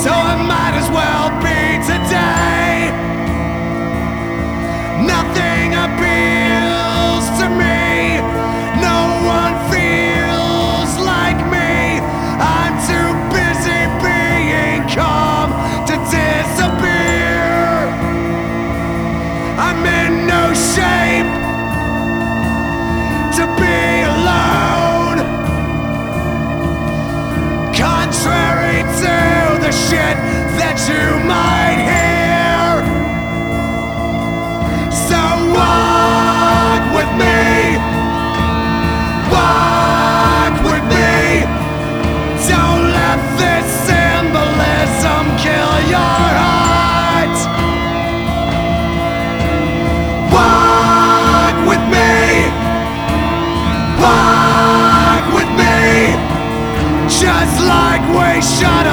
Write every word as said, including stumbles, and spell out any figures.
so it might as well be today. Nothing appeals to me, no one feels like me. I'm too busy being calm to disappear. I'm in no shape to be alone, contrary to the shit that you might hear. So walk with me, walk with me. Don't let this symbolism kill your heart. Walk with me, walk with me, just like we should